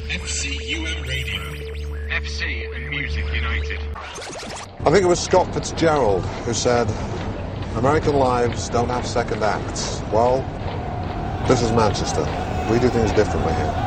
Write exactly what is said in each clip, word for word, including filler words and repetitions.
F C U M Radio. F C and Music United. I think it was Scott Fitzgerald who said, American lives don't have second acts. Well, this is Manchester. We do things differently here.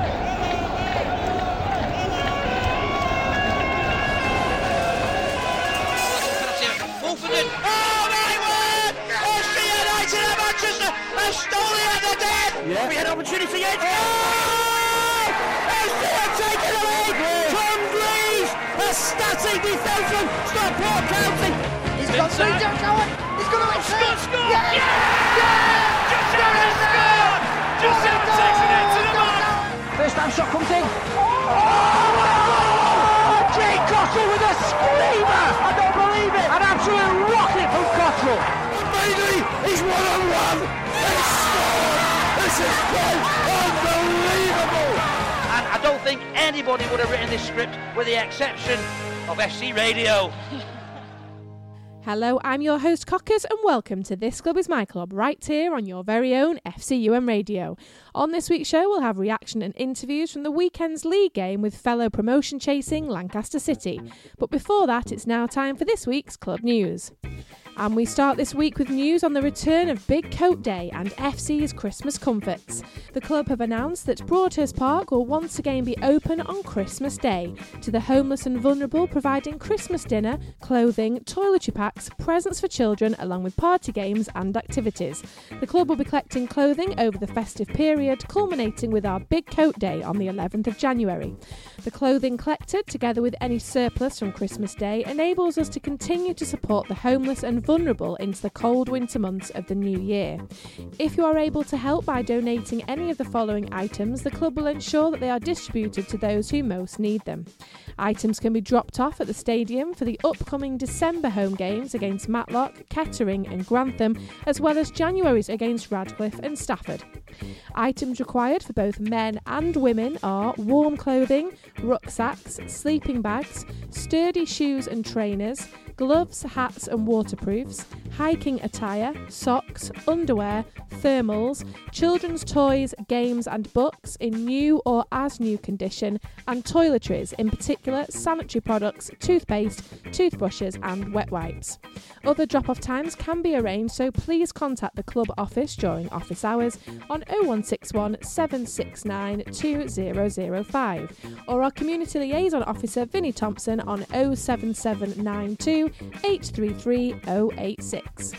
Yeah. We had opportunity again. Oh! F C have taken the lead. Yeah. Tom Greaves, a static defenseman. Stop Port County. He's got three jumps going. He's going to Scott scored. Yeah! Yeah! Yeah! Giuseppe scored. Giuseppe takes it into the mark. First time shot comes in. Oh! Jay Cottrell with a screamer. I don't believe it. An absolute rocket from Cottrell. And Bailey is one on one. They scored. This is quite unbelievable! And I don't think anybody would have written this script with the exception of F C Radio. Hello, I'm your host Cockers and welcome to This Club is My Club right here on your very own F C U M Radio. On this week's show we'll have reaction and interviews from the weekend's league game with fellow promotion chasing Lancaster City. But before that it's now time for this week's club news. And we start this week with news on the return of Big Coat Day and F C's Christmas comforts. The club have announced that Broadhurst Park will once again be open on Christmas Day to the homeless and vulnerable, providing Christmas dinner, clothing, toiletry packs, presents for children along with party games and activities. The club will be collecting clothing over the festive period, culminating with our Big Coat Day on the eleventh of January. The clothing collected, together with any surplus from Christmas Day, enables us to continue to support the homeless and vulnerable into the cold winter months of the new year. If you are able to help by donating any of the following items, the club will ensure that they are distributed to those who most need them. Items can be dropped off at the stadium for the upcoming December home games against Matlock, Kettering and Grantham, as well as January's against Radcliffe and Stafford. Items required for both men and women are warm clothing, rucksacks, sleeping bags, sturdy shoes and trainers, gloves, hats and waterproofs, hiking attire, socks, underwear, thermals, children's toys, games and books in new or as new condition, and toiletries, in particular sanitary products, toothpaste, toothbrushes and wet wipes. Other drop-off times can be arranged, so please contact the club office during office hours on oh one six one, seven six nine, two oh oh five or our community liaison officer Vinnie Thompson on oh seven seven nine two, eight three three, oh eight six.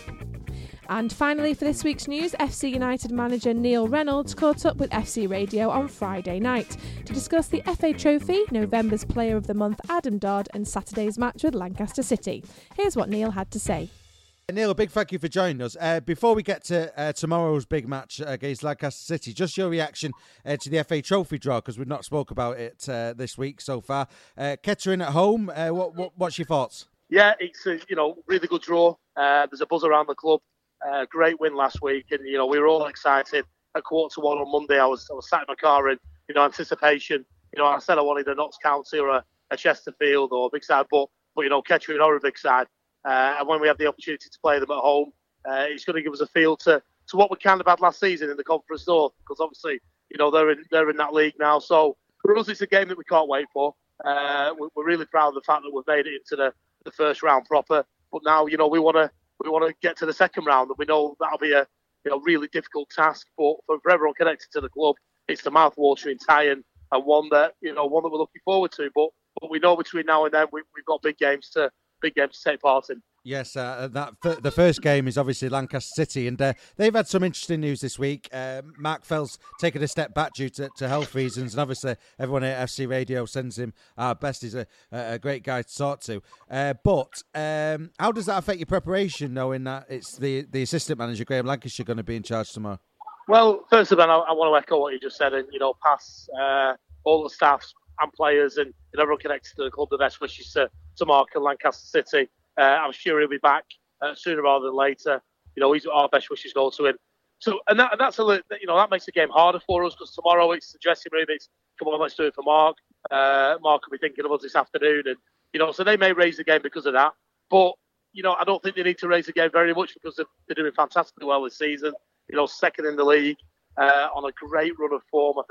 And finally, for this week's news, F C United manager Neil Reynolds caught up with F C Radio on Friday night to discuss the F A Trophy, November's Player of the Month Adam Dodd and Saturday's match with Lancaster City. Here's what Neil had to say. Neil, a big thank you for joining us. Uh, before we get to uh, tomorrow's big match against Lancaster City, just your reaction uh, to the F A Trophy draw, because we've not spoke about it uh, this week so far. Uh, Kettering at home, uh, what, what, what's your thoughts? Yeah, it's a you know really good draw. Uh, there's a buzz around the club. Uh, great win last week, and you know we were all excited. At quarter to one on Monday, I was I was sat in my car in you know anticipation. You know I said I wanted a Notts County or a, a Chesterfield or a big side, but but you know Kettering are a big side. Uh, and when we have the opportunity to play them at home, uh, it's going to give us a feel to, to what we kind of had last season in the Conference North, because obviously, you know, they're in they're in that league now. So for us, it's a game that we can't wait for. Uh, we're really proud of the fact that we've made it into the, the first round proper. But now, you know, we want to we want to get to the second round, and we know that'll be a you know really difficult task. But for, for everyone connected to the club, it's the mouth-watering tie and, and one that you know one that we're looking forward to. But but we know between now and then we, we've got big games to. big games to take part in. Yes, uh, that the first game is obviously Lancaster City, and uh, they've had some interesting news this week. Uh, Mark Fell's taken a step back due to, to health reasons, and obviously everyone at F C Radio sends him our best. He's a, a great guy to talk to. Uh, but um, how does that affect your preparation, knowing that it's the, the assistant manager, Graham Lancashire, going to be in charge tomorrow? Well, first of all, I, I want to echo what you just said, and you know, pass uh, all the staff and players and, and everyone connected to the club the best wishes to, to Mark and Lancaster City. Uh, I'm sure he'll be back uh, sooner rather than later. You know, he's our best wishes go to him. So, and that and that's a you know that makes the game harder for us, because tomorrow it's the dressing room. It's come on, let's do it for Mark. Uh, Mark will be thinking of us this afternoon, and you know, so they may raise the game because of that. But you know, I don't think they need to raise the game very much, because they're, they're doing fantastically well this season. You know, second in the league, uh, on a great run of form. I think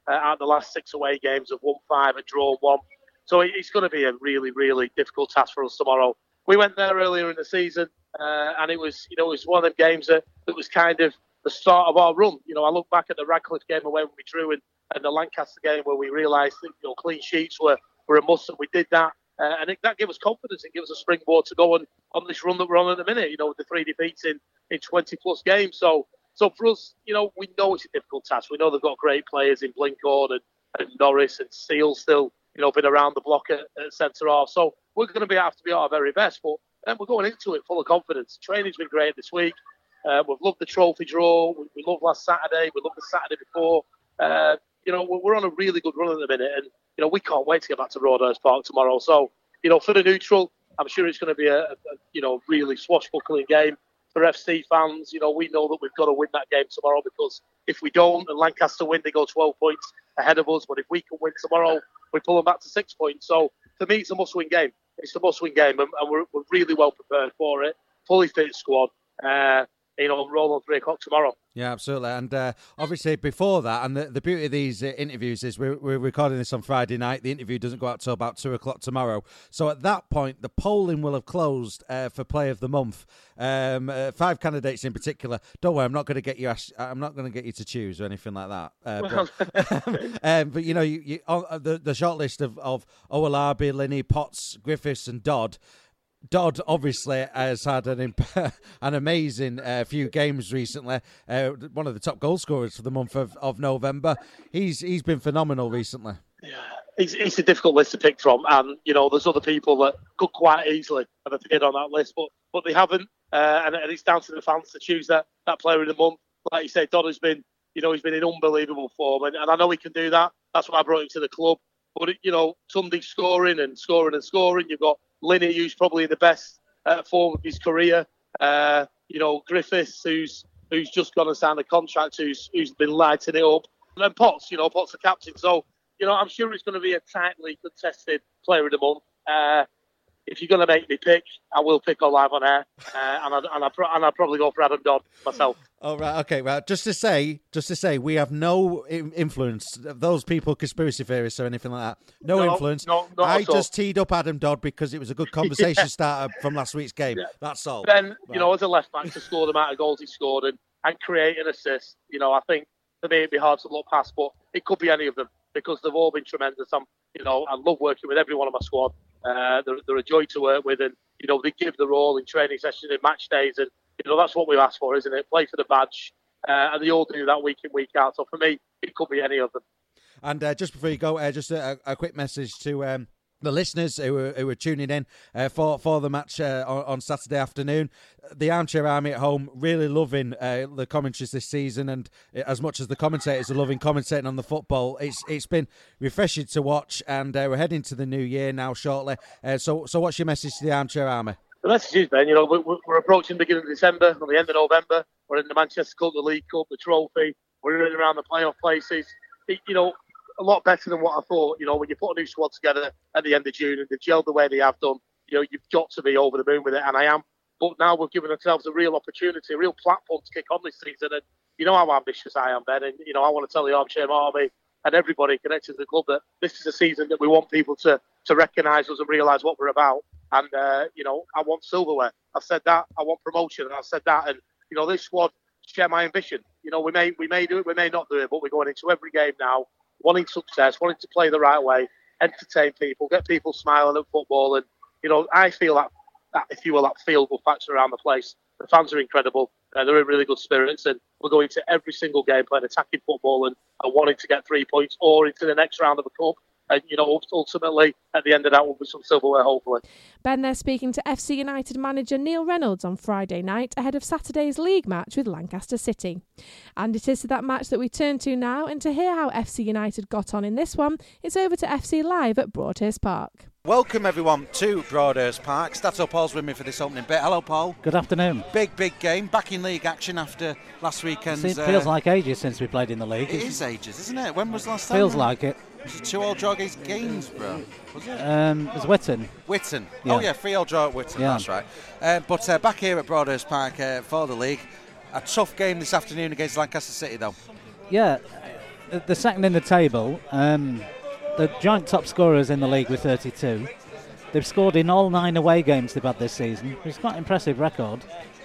uh, out of the last six away games have won five and drawn one. So it's going to be a really, really difficult task for us tomorrow. We went there earlier in the season, uh, and it was, you know, it was one of them games that, that was kind of the start of our run. You know, I look back at the Radcliffe game away when we drew, and, and the Lancaster game where we realised that, you know, clean sheets were, were a must, and we did that. Uh, and it, that gave us confidence. It gave us a springboard to go on, on this run that we're on at the minute, you know, with the three defeats in, in twenty-plus games. So so for us, you know, we know it's a difficult task. We know they've got great players in Blinkhorn and, and Norris and Steele still, you know, been around the block at, at centre-half. So we're going to be have to be at our very best. But then we're going into it full of confidence. Training's been great this week. Uh, we've loved the trophy draw. We, we loved last Saturday. We loved the Saturday before. Uh, you know, we're, we're on a really good run at the minute. And, you know, we can't wait to get back to Broadhurst Park tomorrow. So, you know, for the neutral, I'm sure it's going to be a, a you know, really swashbuckling game. For F C fans, you know, we know that we've got to win that game tomorrow, because if we don't and Lancaster win, they go twelve points ahead of us. But if we can win tomorrow, we pull them back to six points. So for me, it's a must-win game. It's a must-win game, and, and we're, we're really well prepared for it. Fully fit squad. Uh, you know, roll on three o'clock tomorrow. Yeah, absolutely. And uh, obviously before that, and the, the beauty of these uh, interviews is we're, we're recording this on Friday night. The interview doesn't go out till about two o'clock tomorrow. So at that point, the polling will have closed uh, for Play of the Month. Um, uh, five candidates in particular. Don't worry, I'm not going to get you. I'm not going to get you to choose or anything like that. Uh, but, um, but you know, you, you, uh, the the short list of of Owolabi, Linney, Potts, Griffiths, and Dodd. Dodd obviously has had an imp- an amazing uh, few games recently. Uh, one of the top goal scorers for the month of, of November. He's he's been phenomenal recently. Yeah, it's, it's a difficult list to pick from, and you know there's other people that could quite easily have appeared on that list, but but they haven't, uh, and, and it's down to the fans to choose that that player of the month. Like you say, Dodd has been, you know, he's been in unbelievable form, and, and I know he can do that. That's why I brought him to the club. But it, you know, Sunday's scoring and scoring and scoring. You've got Linney, who's probably in the best uh, form of his career. Uh, you know, Griffiths, who's who's just gone and signed a contract, who's who's been lighting it up. And then Potts, you know, Potts the captain. So, you know, I'm sure it's going to be a tightly contested player of the month. Uh, if you're going to make me pick, I will pick on live on air, uh, and I and I pro- and I'll probably go for Adam Dodd myself. Oh right, okay. Well, just to say, just to say, we have no influence. Those people, conspiracy theorists or anything like that, no, no influence. No, not I at all. just teed up Adam Dodd because it was a good conversation yeah. starter from last week's game. Yeah. That's all. Then right. you know, as a left back, to score the amount of goals he scored and, and create an assist, you know, I think for me it'd be hard to look past, but it could be any of them because they've all been tremendous. I'm, you know, I love working with every one of my squad. Uh, they're, they're a joy to work with, and you know they give their all in training sessions and match days, and you know that's what we ask for, isn't it? Play for the badge, uh, and they all do that week in, week out. So for me, it could be any of them. And uh, just before you go, uh, just a, a quick message to um, the listeners who were, who were tuning in uh, for for the match uh, on, on Saturday afternoon. The Armchair Army at home really loving uh, the commentaries this season, and as much as the commentators are loving commentating on the football, it's it's been refreshing to watch. And uh, we're heading to the new year now shortly. Uh, so so what's your message to the Armchair Army? The message is, Ben, you know, we're, we're approaching the beginning of December, on the end of November. We're in the Manchester Cup, the League Cup, the Trophy. We're in and around the playoff places. It, you know, a lot better than what I thought. You know, when you put a new squad together at the end of June and they've gelled the way they have done, you know, you've got to be over the moon with it, and I am. But now we've given ourselves a real opportunity, a real platform to kick on this season. And you know how ambitious I am, Ben. And, you know, I want to tell the Armchair Army and everybody connected to the club that this is a season that we want people to, to recognise us and realise what we're about. And, uh, you know, I want silverware. I've said that. I want promotion. And I've said that. And, you know, this squad share my ambition. You know, we may we may do it, we may not do it, but we're going into every game now wanting success, wanting to play the right way, entertain people, get people smiling at football. And, you know, I feel that, that if you will, that feel-good factor around the place. The fans are incredible. Uh, they're in really good spirits, and we're going to every single game playing attacking football and, and wanting to get three points or into the next round of the cup. And, you know, ultimately, at the end of that, will be some silverware, hopefully. Ben there speaking to F C United manager Neil Reynolds on Friday night ahead of Saturday's league match with Lancaster City. And it is to that match that we turn to now, and to hear how F C United got on in this one, it's over to F C Live at Broadhurst Park. Welcome everyone to Broadhurst Park. Stato Paul's with me for this opening bit. Hello, Paul. Good afternoon. Big, big game. Back in league action after last weekend's... It feels uh, like ages since we played in the league. It is ages, isn't it? When was the last time? Feels like it. Was it two all draw against Gainsborough? Was it? Um, it was Whitton. Whitton. Yeah. Oh yeah, three all draw at Whitton. Yeah. That's right. Uh, but uh, back here at Broadhurst Park uh, for the league. A tough game this afternoon against Lancaster City, though. Yeah. the, the second in the table. Um, the joint top scorers in the league with thirty-two. They've scored in all nine away games they've had this season. It's quite an impressive record.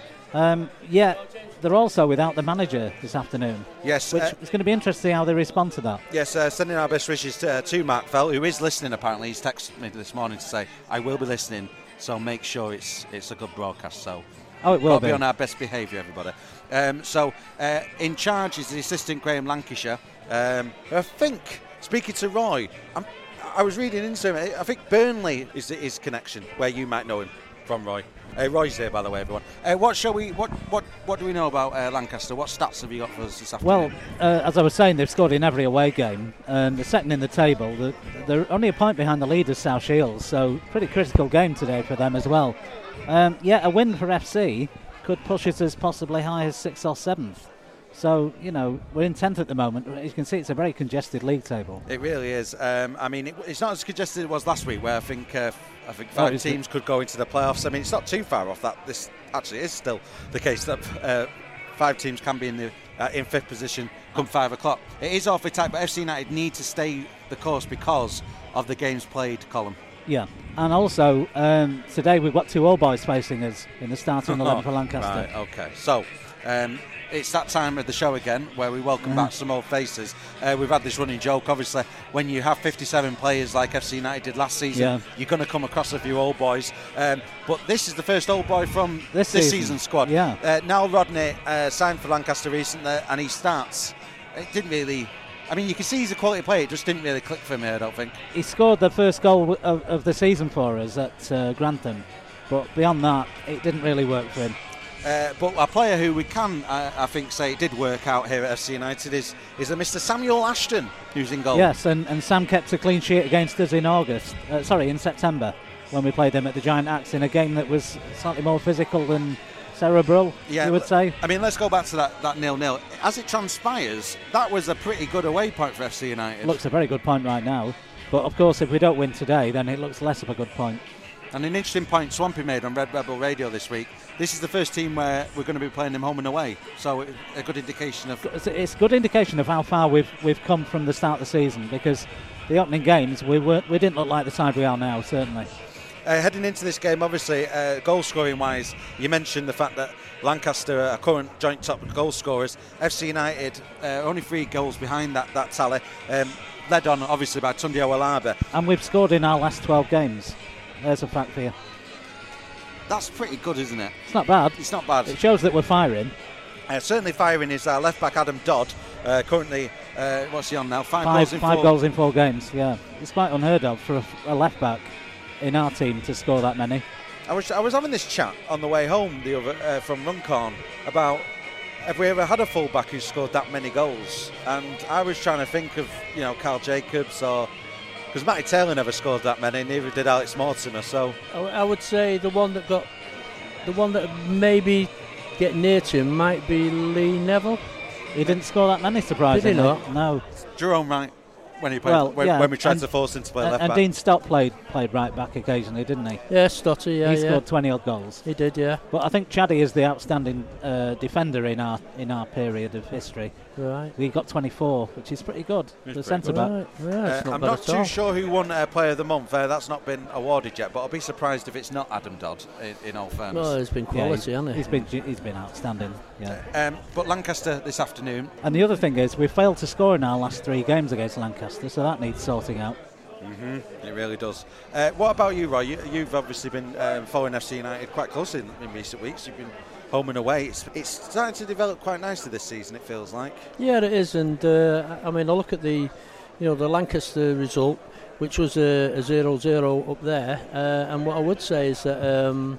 Um, yet they're also without the manager this afternoon. Yes, which uh, is going to be interesting to see how they respond to that. Yes, uh, sending our best wishes to, uh, to Mark Fell, who is listening apparently. He's texted me this morning to say, I will be listening, so make sure it's it's a good broadcast. So oh, it will I'll be. be on our best behaviour, everybody. Um, so uh, in charge is the assistant Graham Lancashire. Um, I think, speaking to Roy, I'm, I was reading into him, I think Burnley is his connection, where you might know him from, Roy. Uh, Roy's here, by the way, everyone. Uh, what shall we? What what what do we know about uh, Lancaster? What stats have you got for us this afternoon? Well, uh, as I was saying, they've scored in every away game, and they're second in the table. They're, they're only a point behind the leaders, South Shields, so pretty critical game today for them as well. Um, yeah, a win for F C could push us as possibly high as sixth or seventh. So, you know, we're in tenth at the moment. You can see it's a very congested league table. It really is. Um, I mean, it, it's not as congested as it was last week, where I think uh, I think five oh, teams could go into the playoffs. I mean, it's not too far off that. This actually is still the case that uh, five teams can be in the uh, in fifth position come five o'clock. It is awfully tight, but F C United need to stay the course because of the games played, Colin. Yeah, and also um, today we've got two old boys facing us in the starting eleven for Lancaster. Right, okay. So um, it's that time of the show again where we welcome Yeah. back some old faces. Uh, we've had this running joke, obviously, when you have fifty-seven players like F C United did last season, Yeah. you're going to come across a few old boys. Um, but this is the first old boy from This this, season. season's squad. Yeah. Uh, Niall Rodney uh, signed for Lancaster recently, and he starts. It didn't really. I mean, you can see he's a quality player. It just didn't really click for me, I don't think. He scored the first goal of, of the season for us at uh, Grantham, but beyond that, it didn't really work for him. Uh, but a player who we can, uh, I think, say it did work out here at F C United is is a Mister Samuel Ashton, who's in goal. Yes, and, and Sam kept a clean sheet against us in August, uh, sorry, in September, when we played them at the Giant Axe in a game that was slightly more physical than cerebral, Yeah, you would say. I mean, let's go back to that, that nil-nil. As it transpires, that was a pretty good away point for F C United. Looks a very good point right now, but of course if we don't win today, then it looks less of a good point. And an interesting point Swampy made on Red Rebel Radio this week. This is the first team where we're going to be playing them home and away, so it, a good indication of... It's, it's a good indication of how far we've we've come from the start of the season, because the opening games we weren't we didn't look like the side we are now, certainly. Uh, heading into this game, obviously, uh, goal scoring wise, you mentioned the fact that Lancaster are current joint top goal scorers. F C United uh, only three goals behind that, that tally, um, led on obviously by Tunde Awolabe. And we've scored in our last twelve games. There's a fact for you. That's pretty good, isn't it? It's not bad. It's not bad. It shows that we're firing. Uh, certainly firing is our left back Adam Dodd. Uh, currently, uh, what's he on now? Five, Five, goals in five four. goals in four games. Yeah, it's quite unheard of for a, a left back in our team to score that many. I was I was having this chat on the way home the other uh, from Runcorn about have we ever had a full-back who scored that many goals? And I was trying to think of, you know, Carl Jacobs or... Because Matty Taylor never scored that many, neither did Alex Mortimer, so... I, I would say the one that got... The one that maybe get near to him might be Lee Neville. He didn't score that many, surprisingly. Did he not? No. Jerome Wright, when he played, Well, when, yeah, when we tried and- to force him to play And, left and back. Dean Stott played played right back occasionally, didn't he? Yeah, Stotty, yeah, He yeah. scored twenty odd goals. He did, yeah. But I think Chaddy is the outstanding uh, defender in our in our period of history. Right. We got twenty-four, which is pretty good. It's The pretty centre good. back. Right, yeah, it's Uh, not I'm bad not at too all. sure who won uh, Player of the Month. Uh, that's not been awarded yet, but I'll be surprised if it's not Adam Dodd, in, in all fairness. Well, he's been Yeah, quality, he's, hasn't he? he's been he's been outstanding. Yeah. Um, but Lancaster this afternoon, And the other thing is we failed to score in our last three games against Lancaster, so that needs sorting out. mm-hmm, it really does. Uh, what about you, Roy? You, you've obviously been um, following F C United quite closely in, in recent weeks. You've been home and away. It's, it's starting to develop quite nicely this season, it feels like. Yeah, it is, and uh, I mean, I look at the, you know, the Lancaster result, which was a, a zero zero up there, uh, and what I would say is that um,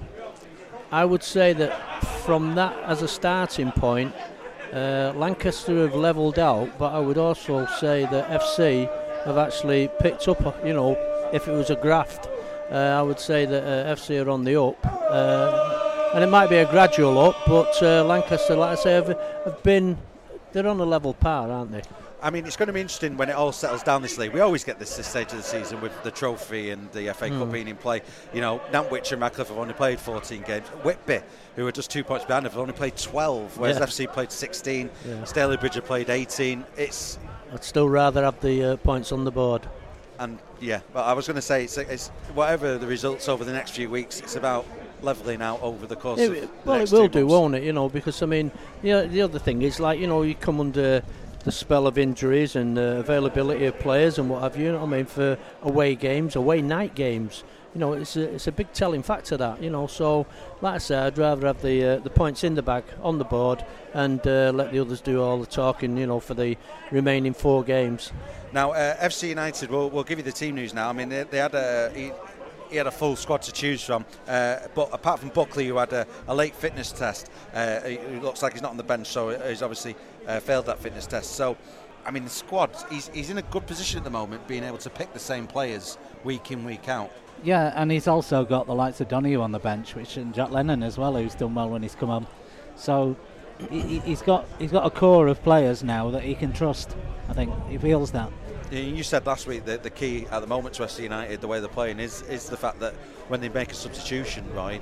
I would say that from that as a starting point, uh, Lancaster have levelled out, but I would also say that F C have actually picked up, you know, if it was a graft, uh, I would say that uh, F C are on the up. Uh, And it might be a gradual up, but uh, Lancaster, like I say, have, have been, they're on a level par, aren't they? I mean, it's going to be interesting when it all settles down this league. We always get this this stage of the season with the trophy and the F A mm. Cup being in play. You know, Nantwich and Radcliffe have only played fourteen games. Whitby, who are just two points behind, have only played twelve, whereas yeah. F C played sixteen. Yeah. Stalybridge have played eighteen. It's. I'd still rather have the uh, points on the board. And yeah, but I was going to say, it's, it's whatever the results over the next few weeks, it's about levelling out over the course it, of the well, next it will two do, months. won't it? You know, because I mean, you know, the other thing is like, you know, you come under the spell of injuries and uh, availability of players and what have you. You know what I mean, for away games, away night games. You know, it's a, it's a big telling factor that, you know. So, like I said, I'd rather have the uh, the points in the bag on the board and uh, let the others do all the talking, you know, for the remaining four games. Now, uh, F C United, we'll, we'll give you the team news now. I mean, they, they had a he, he had a full squad to choose from, uh, but apart from Buckley, who had a, a late fitness test, uh, he, he looks like he's not on the bench, so he's obviously uh, failed that fitness test. So, I mean, the squad, he's, he's in a good position at the moment, being able to pick the same players week in, week out. Yeah, and he's also got the likes of Donoghue on the bench, which and Jack Lennon as well, who's done well when he's come on. So he, he's got he's got a core of players now that he can trust. I think he feels that. You said last week that the key at the moment to F C United, the way they're playing, is is the fact that when they make a substitution, right,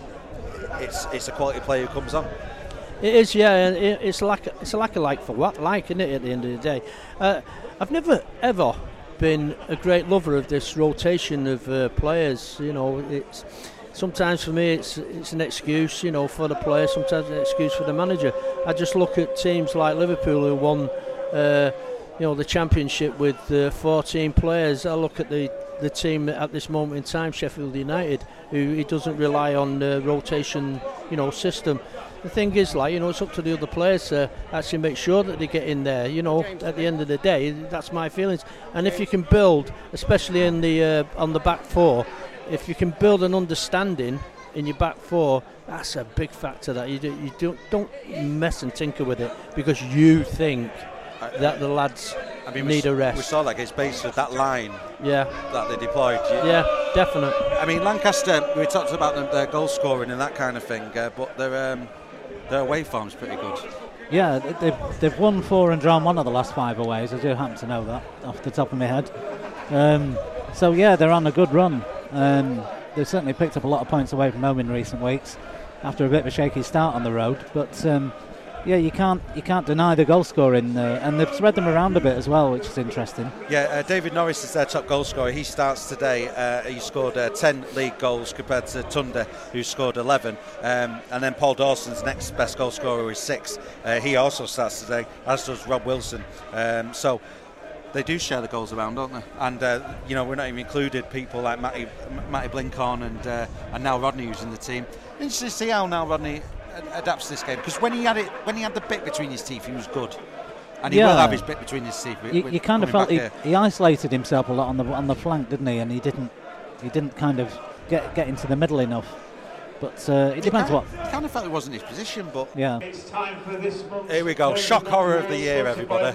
it's it's a quality player who comes on. It is, yeah. It, it's like it's a like a like for what like, isn't it? At the end of the day, uh, I've never ever been a great lover of this rotation of uh, players. You know, it's sometimes for me it's it's an excuse, you know, for the players. Sometimes an excuse for the manager. I just look at teams like Liverpool who won. Uh, You know, the championship with uh, fourteen players. I look at the, the team at this moment in time, Sheffield United, who he doesn't rely on the rotation, you know, system. The thing is, like, you know, it's up to the other players to actually make sure that they get in there. You know, at the end of the day, that's my feelings. And if you can build, especially in the uh, on the back four, if you can build an understanding in your back four, that's a big factor. That you do, you don't don't mess and tinker with it because you think that the lads I mean, need we, a rest. We saw like it's based on that line yeah. that they deployed. Yeah, yeah definite. I mean, Lancaster, we talked about them, their goal scoring and that kind of thing, uh, but their um, their away form's pretty good. Yeah, they've, they've won four and drawn one of the last five aways. I do happen to know that off the top of my head. Um, so, yeah, they're on a good run. Um, they've certainly picked up a lot of points away from home in recent weeks after a bit of a shaky start on the road. But... Um, Yeah, you can't you can't deny the goal scoring, uh, and they've spread them around a bit as well, which is interesting. Yeah, uh, David Norris is their top goal scorer. He starts today. Uh, he scored uh, ten league goals compared to Tunde, who scored eleven. Um, and then Paul Dawson's next best goal scorer is six. Uh, he also starts today, as does Rob Wilson. Um, so they do share the goals around, don't they? And uh, you know, we're not even included people like Matty, Matty Blinkhorn and uh, and now Rodney, who's in the team. Interesting to see how now Rodney adapts to this game, because when he had it, when he had the bit between his teeth, he was good, and he yeah. will have his bit between his teeth. You, you kind of felt he, he isolated himself a lot on the on the flank, didn't he? And he didn't he didn't kind of get get into the middle enough. But uh, it depends kind what. He kind of felt it wasn't his position, but yeah. It's time for this month's here we go. Shock horror of the year, everybody.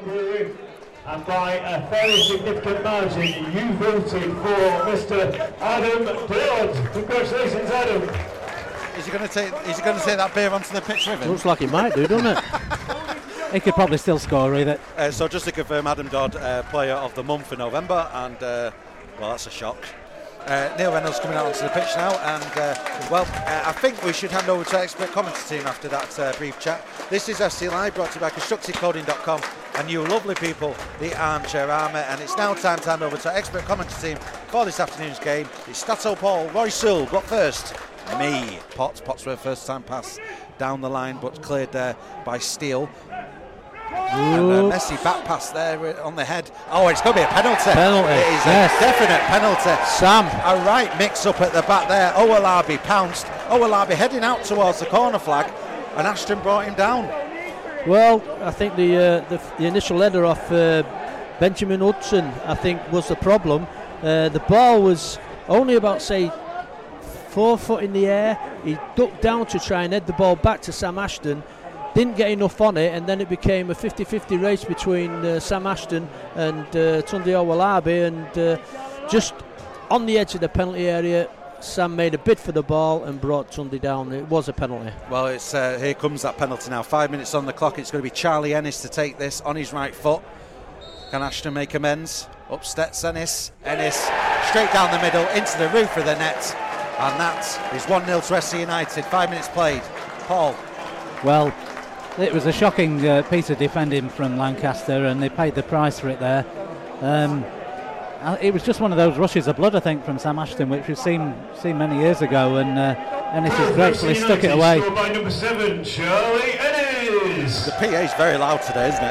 And by a fairly significant margin, you voted for Mister Adam Dodd. Congratulations, Adam. Is he going to take? Is he going to take that beer onto the pitch with him? Looks like he might do, doesn't it? He could probably still score with it. Uh, so just to confirm, Adam Dodd, uh, player of the month for November, and uh, well, that's a shock. Uh, Neil Reynolds coming out onto the pitch now, and uh, well, uh, I think we should hand over to our expert commentator team after that uh, brief chat. This is F C Live, brought to you by constructive coding dot com and you lovely people, the Armchair Army, and it's now time to hand over to our expert commentator team for this afternoon's game. It's Stato Paul, Roy Sewell, but first, me. Potts, Potts with a first time pass down the line, but cleared there by Steele. And a messy back pass there on the head. Oh, it's going to be a penalty. Penalty. It is yes. a definite penalty. Sam. A right mix up at the back there. Owolabi pounced. Owolabi heading out towards the corner flag, and Ashton brought him down. Well, I think the uh, the, the initial header off uh, Benjamin Hudson, I think, was the problem. Uh, the ball was only about, say, four foot in the air. He ducked down to try and head the ball back to Sam Ashton. Didn't get enough on it, and then it became a fifty-fifty race between uh, Sam Ashton and uh, Tunde Owolabi, and uh, just on the edge of the penalty area, Sam made a bid for the ball and brought Tunde down. It was a penalty. Well, it's uh, here comes that penalty now. Five minutes on the clock. It's going to be Charlie Ennis to take this on his right foot. Can Ashton make amends? Up steps Ennis. Ennis straight down the middle into the roof of the net. And that is one nil to F C United. Five minutes played. Paul. Well, it was a shocking uh, piece of defending from Lancaster, and they paid the price for it there. Um, it was just one of those rushes of blood, I think, from Sam Ashton, which we've seen seen many years ago, and uh, Ennis has gratefully stuck it away. By number seven, Charlie Ennis. The P A's very loud today, isn't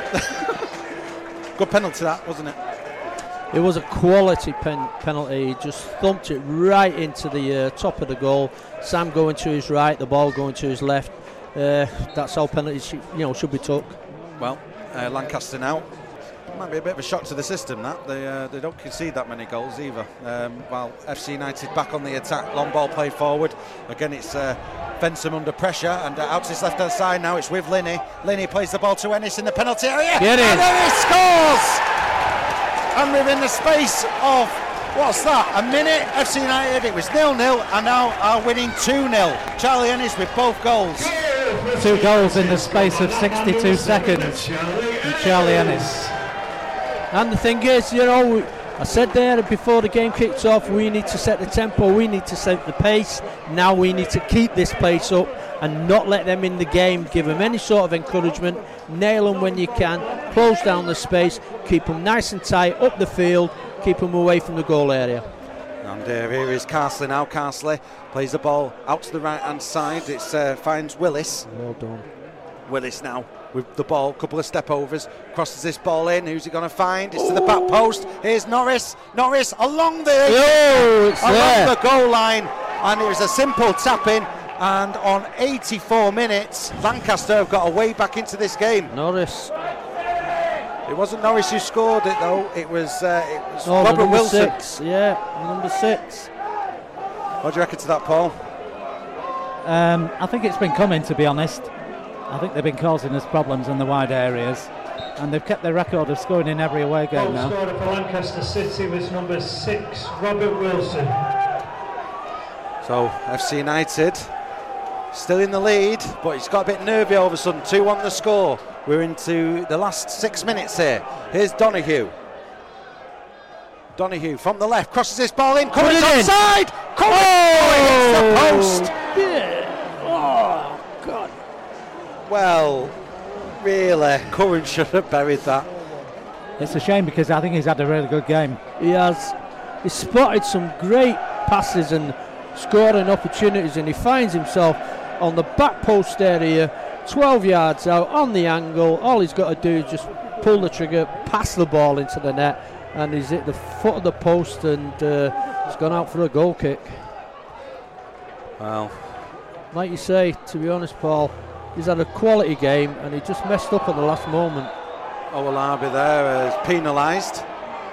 it? Good penalty that, wasn't it? It was a quality pen- penalty. He just thumped it right into the uh, top of the goal. Sam going to his right, the ball going to his left. Uh, that's how penalties sh- you know should be took. Well, uh, Lancaster now. Might be a bit of a shock to the system that they uh, they don't concede that many goals either. Um, while F C United back on the attack, long ball played forward. Again, it's uh, Fensom under pressure, and uh, out to his left hand side now. It's with Linney. Linney plays the ball to Ennis in the penalty area. Get in. And Ennis scores. And within the space of what's that? A minute. F C United. It was nil nil, and now are winning two nil. Charlie Ennis with both goals. Two goals in the space of sixty-two seconds. And Charlie Ennis. And the thing is, you know, I said there before the game kicked off, we need to set the tempo, we need to set the pace. Now we need to keep this pace up and not let them in the game, give them any sort of encouragement, nail them when you can, close down the space, keep them nice and tight up the field, keep them away from the goal area. And uh, here is Carsley now. Carsley plays the ball out to the right hand side. It uh, finds Willis. Well done. Willis now with the ball, couple of step overs, crosses this ball in. Who's he going to find? It's to the back post. Here's Norris. Norris along the oh, it's along there. the goal line, and it was a simple tap in. And on eighty-four minutes, Lancaster have got a way back into this game. Norris. It wasn't Norris who scored it though. It was uh, it was oh, Robert Wilson. Six. Yeah, number six. What do you reckon to that, Paul? Um, I think it's been coming, to be honest. I think they've been causing us problems in the wide areas, and they've kept their record of scoring in every away game Goal now. scorer for Lancaster City was number six, Robert Wilson. So F C United still in the lead, but it's got a bit nervy all of a sudden. two one the score. We're into the last six minutes here. Here's Donahue. Donahue from the left crosses this ball in. Coming inside. Coming oh, hits the post. Yeah. Oh God. Well, really, Curran should have buried that. It's a shame because I think he's had a really good game. He has. He spotted some great passes and scoring opportunities, and he finds himself on the back post area, twelve yards out on the angle. All he's got to do is just pull the trigger, pass the ball into the net, and he's at the foot of the post, and uh, he's gone out for a goal kick. Well, like you say, to be honest, Paul, he's had a quality game, and he just messed up at the last moment. Owolabi there is penalised.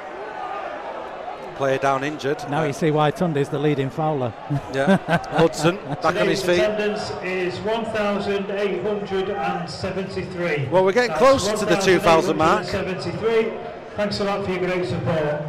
Player down injured. Now you see why Tunde's the leading fouler. Yeah, Hudson back on his feet. Attendance is one thousand eight hundred seventy-three. Well, we're getting close to the two thousand mark. seventy-three. Thanks a lot for your great support.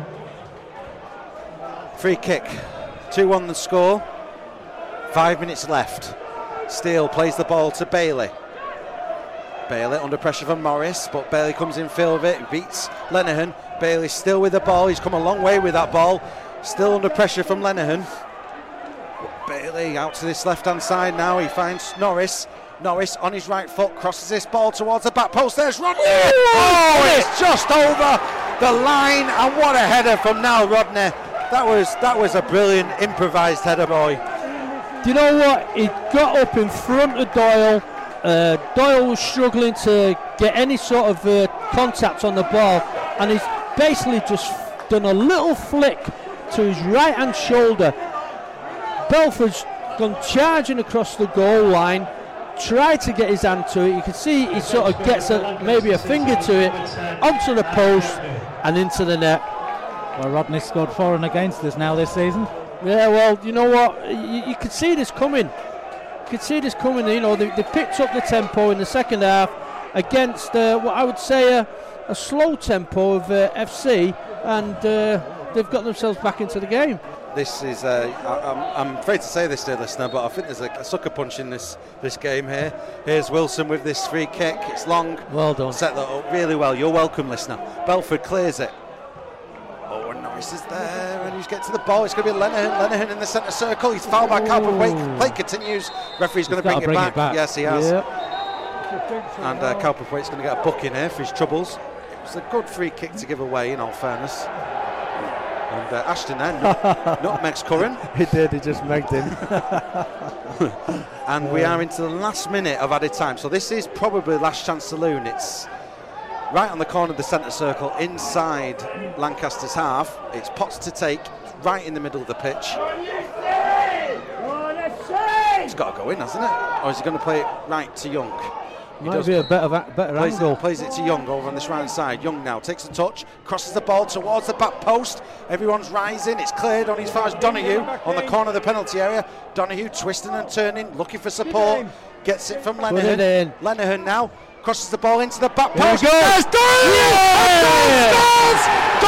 Free kick, two one the score. Five minutes left. Steele plays the ball to Bailey. Bailey under pressure from Morris, but Bailey comes in field of it, beats Lenihan. Bailey still with the ball, he's come a long way with that ball. Still under pressure from Lenihan. Bailey out to this left hand side now, he finds Norris. Norris on his right foot crosses this ball towards the back post. There's Rodney. Oh, it's just over the line, and what a header from Niall Rodney. That was that was a brilliant improvised header, boy. Do you know what? He got up in front of Doyle. Uh, Doyle was struggling to get any sort of uh, contact on the ball, and he's basically just done a little flick to his right hand shoulder. Belford's gone charging across the goal line, tried to get his hand to it. You can see he sort of gets a, maybe a finger to it, onto the post and into the net. Well, Rodney scored for and against us now this season. Yeah, well, you know what? You, you could see this coming. You could see this coming. You know, they, they picked up the tempo in the second half against uh, what I would say a, a slow tempo of uh, F C, and uh, they've got themselves back into the game. this is, uh, I, I'm, I'm afraid to say this, dear listener, but I think there's a, a sucker punch in this, this game here. Here's Wilson with this free kick. It's long. Well done. Set that up really well. You're welcome, listener. Belford clears it. Oh, and Norris is there, and he's getting to the ball. It's going to be Lenihan. Lenihan in the centre circle. He's fouled by Cowper. Play continues. Referee's going to bring, bring it, back. it back. Yes, he has. Yep. And uh, Cowperthwaite's going to get a booking here for his troubles. It was a good free kick to give away, in all fairness. And uh, Ashton then nutmegs Curran. He did, he just megged him. And we are into the last minute of added time. So this is probably last chance saloon. It's right on the corner of the centre circle, inside Lancaster's half. It's Potts to take, right in the middle of the pitch. It's got to go in, hasn't it? Or is he going to play it right to Young? He Might does. be a better, better plays angle. It, plays it to Young over on this right side. Young now takes a touch, crosses the ball towards the back post. Everyone's rising. It's cleared on as far as Donoghue on the corner of the penalty area. Donoghue twisting and turning, looking for support. Gets it from Lenihan. It Lenihan now crosses the ball into the back Here post. we go. There's Doyle! Yeah! Doyle!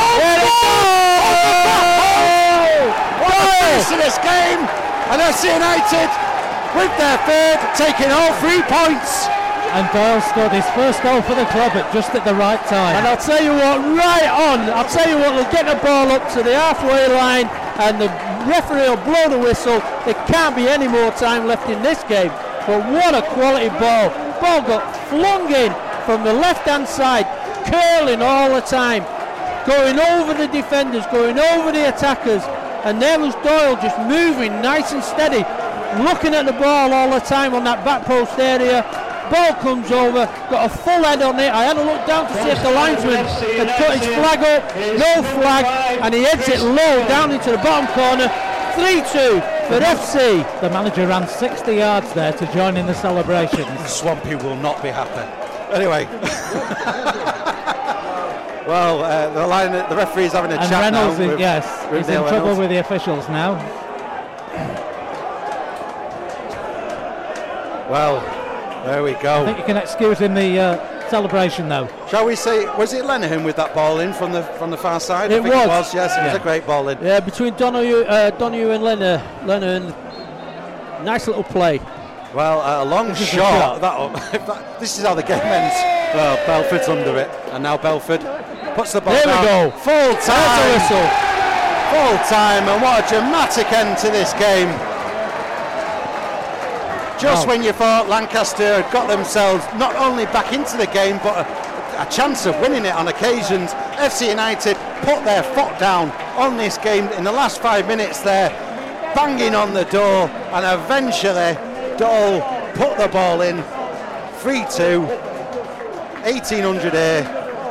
Doyle! What a finish to this game! And F C United with their third, taking all three points. And Doyle scored his first goal for the club at just at the right time. And I'll tell you what, right on, I'll tell you what, they'll get the ball up to the halfway line and the referee will blow the whistle. There can't be any more time left in this game. But what a quality ball. Ball got flung in from the left-hand side, curling all the time, going over the defenders, going over the attackers. And there was Doyle just moving nice and steady, looking at the ball all the time on that back post area. Ball comes over, got a full head on it. I had to look down to see if the linesman had put his flag up. No flag, and he heads it low down into the bottom corner. three two for F C. The manager ran sixty yards there to join in the celebrations. Swampy will not be happy. Anyway. Well, uh, the line, the referee's having a and chat Reynolds now. Is, with, yes, with he's in Dale trouble Reynolds. with the officials now. Well, there we go. I think you can excuse him the uh, celebration though. Shall we say, was it Lenihan with that ball in from the from the far side? It I think was. It was, yes, it Yeah. was a great ball in. Yeah, between Donoghue, uh, Donoghue and Lennon, Lennon, nice little play. Well, uh, a long shot. That, that, this is how the game ends. Well, Belford's under it, and now Belford puts the ball There we down. go. Full There's a time. whistle. Full time, and what a dramatic end to this game. Just Wow. when you thought Lancaster had got themselves not only back into the game, but a, a chance of winning it on occasions, F C United put their foot down on this game in the last five minutes there, banging on the door, and eventually Dole put the ball in. three two, eighteen hundred here.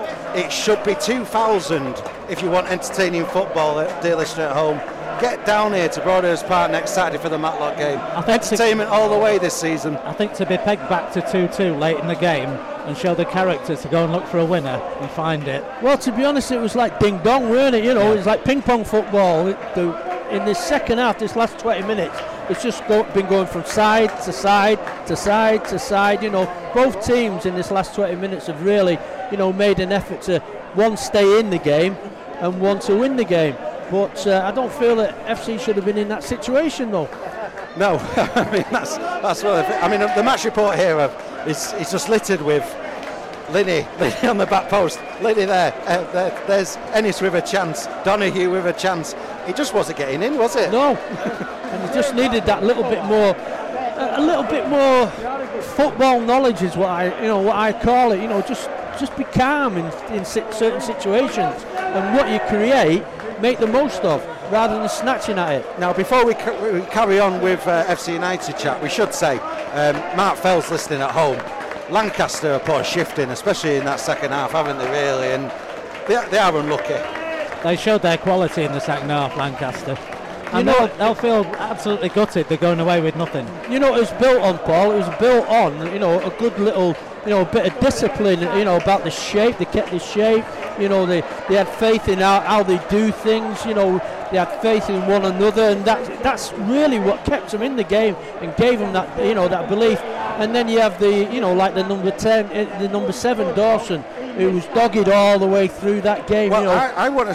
It should be two thousand if you want entertaining football, dear listener at home. Get down here to Broadhurst Park next Saturday for the Matlock game. I think Entertainment all the way this season. I think to be pegged back to two two late in the game and show the character to go and look for a winner and find it. Well, to be honest, it was like ding dong, weren't it? You know, Yeah. it was like ping pong football. It, the, in this second half, this last twenty minutes, it's just go, been going from side to side to side to side. You know, both teams in this last twenty minutes have really, you know, made an effort to one stay in the game and one to win the game. But uh, I don't feel that F C should have been in that situation, though. No, I mean that's that's what I think. I mean the match report here uh, is is just littered with Linney, Linney on the back post, Linney there, uh, there there's Ennis with a chance, Donoghue with a chance. It just wasn't getting in, was it? No, and he just needed that little bit more, a, a little bit more football knowledge is what I, you know, what I call it. You know, just just be calm in in si- certain situations, and what you create, make the most of, rather than snatching at it. Now, before we, ca- we carry on with uh, F C United chat, we should say, um, Mark Fell's listening at home. Lancaster have put a shift in, especially in that second half, haven't they, really? And they, they are unlucky. They showed their quality in the second half, Lancaster. And You know- they'll, they'll feel absolutely gutted they're going away with nothing. You know, it was built on, Paul. It was built on, you know, a good little, you know, bit of discipline, you know, about the shape. They kept the shape. You know, they, they had faith in how, how they do things. You know, they had faith in one another, and that that's really what kept them in the game and gave them that, you know, that belief. And then you have the, you know, like the number ten, the number seven, Dawson, who was dogged all the way through that game. Well, you know. I, I want to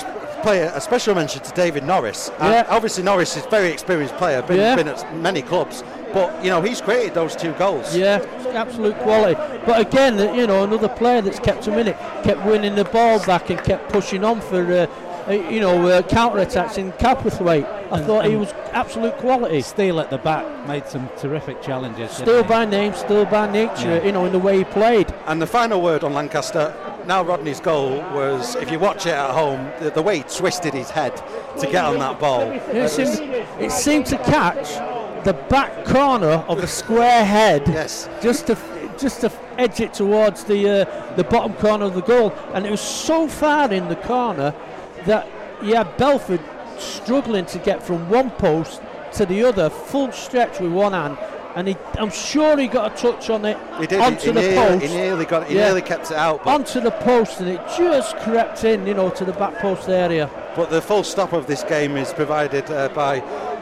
pay a, a special mention to David Norris. And Yeah. obviously Norris is a very experienced player, been, Yeah. been at many clubs, but you know he's created those two goals. Yeah, absolute quality. But again, you know, another player that's kept him in it, kept winning the ball back and kept pushing on for, uh, uh, you know, uh, counter-attacks in Calperthwaite. I And- thought he and was absolute quality. Steele at the back made some terrific challenges. didn't Still he? by name, still by nature, Yeah. you know, in the way he played. And the final word on Lancaster, now Rodney's goal was, if you watch it at home, the, the way he twisted his head to get on that ball. It seemed, it seemed to catch the back corner of the square head, Yes. just to just to edge it towards the uh, the bottom corner of the goal, and it was so far in the corner that you had Belford struggling to get from one post to the other, full stretch with one hand, and he, I'm sure he got a touch on it He did. onto he, the nearly, post. He nearly got. He Yeah. nearly kept it out. But, onto the post, and it just crept in, you know, to the back post area. but the full stop of this game is provided uh, by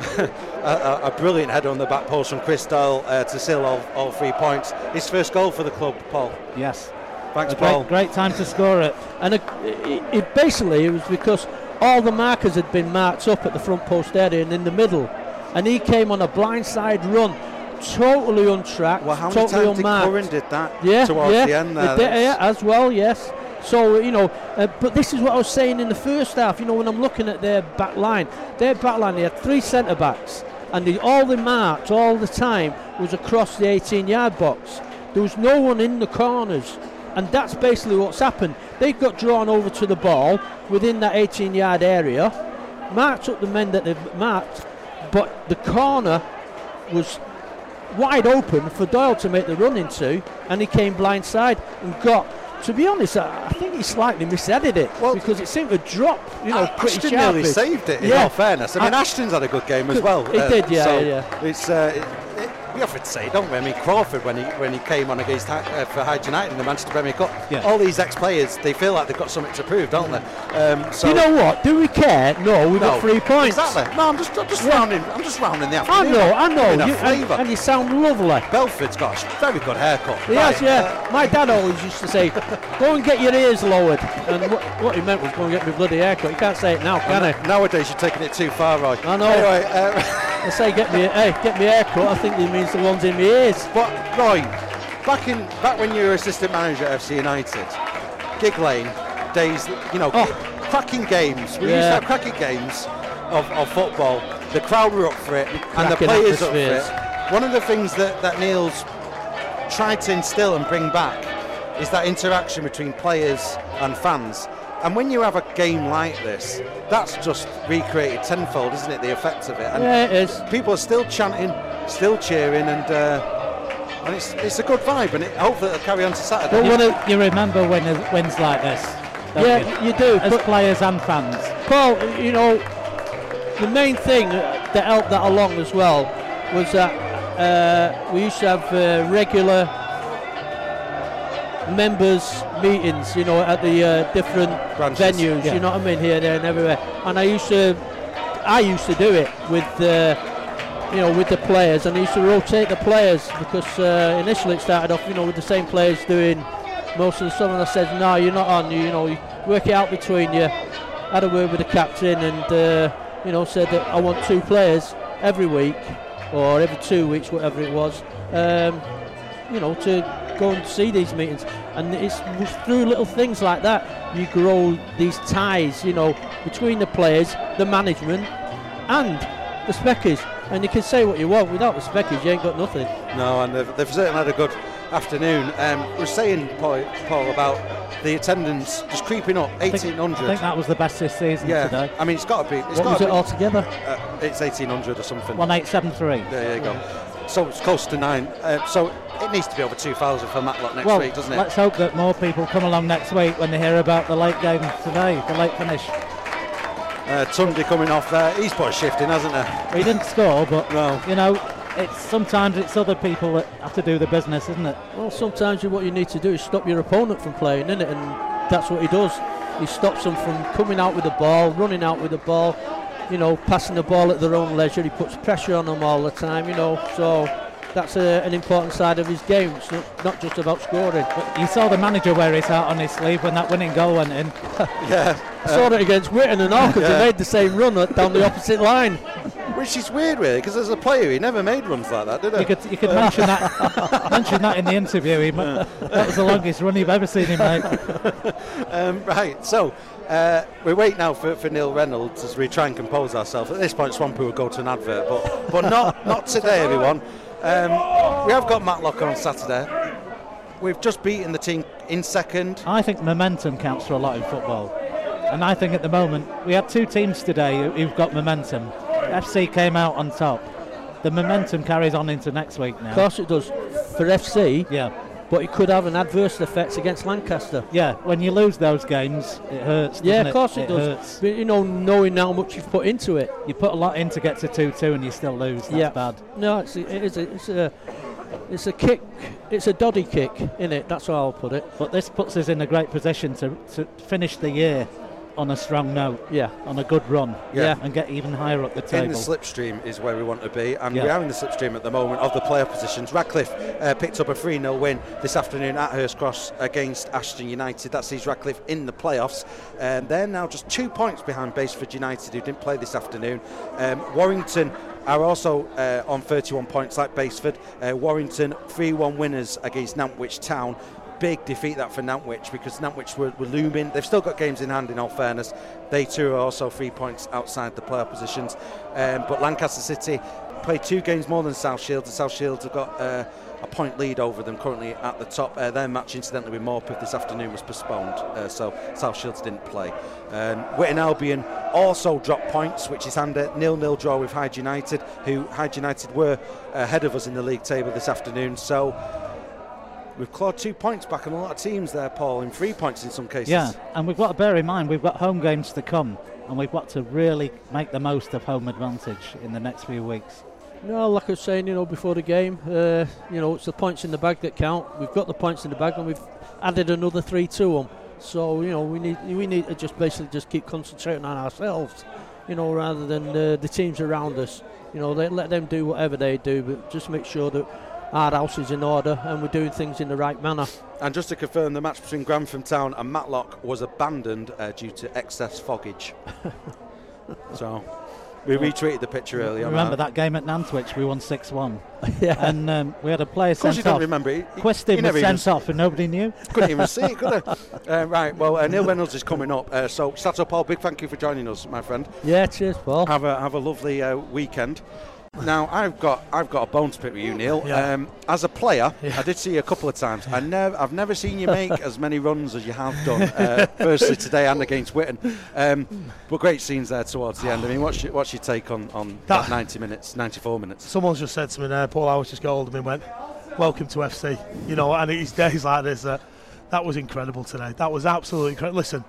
a, a, a brilliant header on the back post from Chris Doyle uh, to seal all, all three points. His first goal for the club, Paul. Yes. Thanks, A Paul. great, great time to score it. And it, it, it basically it was because all the markers had been marked up at the front post area and in the middle, and he came on a blindside run, totally untracked, Well, how many totally times did unmarked. Curran did that yeah, towards yeah, the end there? it did, That's- yeah, as well, yes. So you know, uh, but this is what I was saying in the first half. You know, when I'm looking at their back line, their back line, they had three centre backs, and the, all they marked all the time was across the eighteen-yard box. There was no one in the corners. And that's basically what's happened. They've got drawn over to the ball within that eighteen-yard area, marked up the men that they've marked, but the corner was wide open for Doyle to make the run into, and he came blindside and got. To be honest, I, I think he slightly misheaded it Well, because it seemed to drop, you know, A- pretty Ashton sharply. nearly saved it, in Yeah. all fairness. I mean, I- Ashton's had a good game as well. He did, yeah, so yeah. It's, uh, it, it, we often say, don't we? I mean, Crawford, when he when he came on against Hy- uh, for Hyde United in the Manchester Premier Cup, Yeah. all these ex-players, they feel like they've got something to prove, don't they? Um, so Do you know what? Do we care? No, we got No, three points. Exactly. No, I'm just, I'm just Yeah. rounding. I'm just rounding the I afternoon. know, I know. In a You, and, flavour. and you sound lovely. Belford's got a very good haircut. He Right, has, yeah. My dad always used to say, go and get your ears lowered. And what, what he meant was go and get my bloody haircut. You can't say it now, can uh, he? Nowadays, you're taking it too far, Roy. I know. Anyway, uh, I say get me, hey, get me haircut. I think he means the ones in my ears. but Roy, back in back when you were assistant manager at F C United, Gig Lane days, you know, Oh. cracking games. We used Yeah. to have cracking games of, of football. The crowd were up for it, and the Cracking players up for atmospheres. it. One of the things that, that Neil's tried to instill and bring back is that interaction between players and fans. And when you have a game like this, that's just recreated tenfold, isn't it? The effect of it. And Yeah, it is. people are still chanting, still cheering, and uh, and it's it's a good vibe, and it, hopefully it'll carry on to Saturday. But You, what you remember when wins like this, don't Yeah, you? you do. As But players and fans. Paul, you know, the main thing that helped that along as well was that uh, we used to have uh, regular members meetings, you know, at the uh, different Branches, venues. yeah. You know what I mean, here, there, and everywhere. And I used to, I used to do it with, uh, you know, with the players, and I used to rotate the players because uh, initially it started off, you know, with the same players doing most of the stuff, and I said, no, you're not on. You, you know, you work it out between you. Had a word with the captain, and uh, you know, said that I want two players every week or every two weeks, whatever it was. Um, you know, to go and see these meetings, and it's through little things like that you grow these ties, you know, between the players, the management, and the Speckers. And you can say what you want, without the Speckers, you ain't got nothing. No, and they've, they've certainly had a good afternoon. Um, we were saying, Paul, Paul, about the attendance just creeping up, eighteen hundred. I think that was the best this season yeah, today. I mean, it's got to be. It's What got was to it be, altogether? Uh, it's eighteen hundred or something. one eight seven three. There you go. So it's close to nine. Uh, so it needs to be over two thousand for Matlock next Well, week, doesn't it? let's hope that more people come along next week when they hear about the late game today, the late finish. Uh, Tunde coming off there. He's put a shift in, hasn't he? He didn't score, but No. you know, it's sometimes it's other people that have to do the business, isn't it? Well, sometimes you, what you need to do is stop your opponent from playing, innit? And that's what he does. He stops them from coming out with the ball, running out with the ball, you know, passing the ball at their own leisure. He puts pressure on them all the time, you know. So that's a, an important side of his game. It's not, not just about scoring. But you saw the manager wear his heart on his sleeve when that winning goal went in. yeah, I saw it against Witten and all because yeah. he made the same run down the opposite line. Which is weird, really, because as a player, he never made runs like that, did he? You could, you could mention that mention that in the interview. He, that was the longest run you've ever seen him make. um, right, so uh, we wait now for, for Neil Reynolds as we try and compose ourselves. At this point, Swampy will go to an advert, but but not not today, everyone. Um, we have got Matlock on Saturday. We've just beaten the team in second. I think momentum counts for a lot in football, and I think at the moment we have two teams today who, who've got momentum. F C came out on top. The momentum carries on into next week now. Of course it does for F C. Yeah. But it could have an adverse effect against Lancaster. Yeah, when you lose those games, it hurts. Yeah, of it? course it, it does. Hurts. But, you know, knowing how much you've put into it. You put a lot in to get to two two and you still lose. That's yeah. bad. No, it's a, it is a, it's a it's a kick. It's a doddy kick, innit? That's how I'll put it. But this puts us in a great position to, to finish the year on a strong note, yeah, on a good run, yeah, and get even higher up the table. In the slipstream is where we want to be, and yeah. we are in the slipstream at the moment of the playoff positions. Radcliffe uh, picked up a three nil win this afternoon at Hurst Cross against Ashton United. That sees Radcliffe in the playoffs. Um, they're now just two points behind Baseford United, who didn't play this afternoon. Um, Warrington are also uh, on thirty-one points like Baseford. Uh, Warrington three one winners against Nantwich Town. Big defeat that for Nantwich, because Nantwich were, were looming. They've still got games in hand, in all fairness. They too are also three points outside the playoff positions. Um, but Lancaster City played two games more than South Shields, and South Shields have got uh, a point lead over them currently at the top. Uh, their match, incidentally, with Morpeth this afternoon was postponed, uh, so South Shields didn't play. Um, Witten Albion also dropped points, which is handy. nil nil draw with Hyde United, who Hyde United were ahead of us in the league table this afternoon. So we've clawed two points back on a lot of teams there, Paul, and three points in some cases. Yeah, and we've got to bear in mind we've got home games to come, and we've got to really make the most of home advantage in the next few weeks. No, like I was saying, you know, before the game, uh, you know, it's the points in the bag that count. We've got the points in the bag, and we've added another three to them. So, you know, we need we need to just basically just keep concentrating on ourselves, you know, rather than uh, the teams around us. You know, they let them do whatever they do, but just make sure that our house is in order and we're doing things in the right manner. And just to confirm, the match between Grantham Town and Matlock was abandoned uh, due to excess foggage. So we retweeted the picture earlier. Remember that game at Nantwich? We won six one. Yeah. And um, we had a player of course sent you off. don't remember it. Questin was sent off and nobody knew. Couldn't even see it, could I? Uh, right, well, uh, Neil Reynolds is coming up. Uh, so, Sato Paul, big thank you for joining us, my friend. Yeah, cheers, Paul. Have a have a lovely uh, weekend. Now, I've got I've got a bone to pick with you, Neil. Yeah. Um, as a player, yeah. I did see you a couple of times. I never, I've never seen you make as many runs as you have done. Uh, firstly today and against Witten. Um, but great scenes there towards the end. I mean, what's your, what's your take on, on that, that ninety minutes, ninety-four minutes? Someone's just said to me there, Paul Howard just got hold of me and went, welcome to F C. You know, and it's days like this that that was incredible today. That was absolutely incredible. Listen,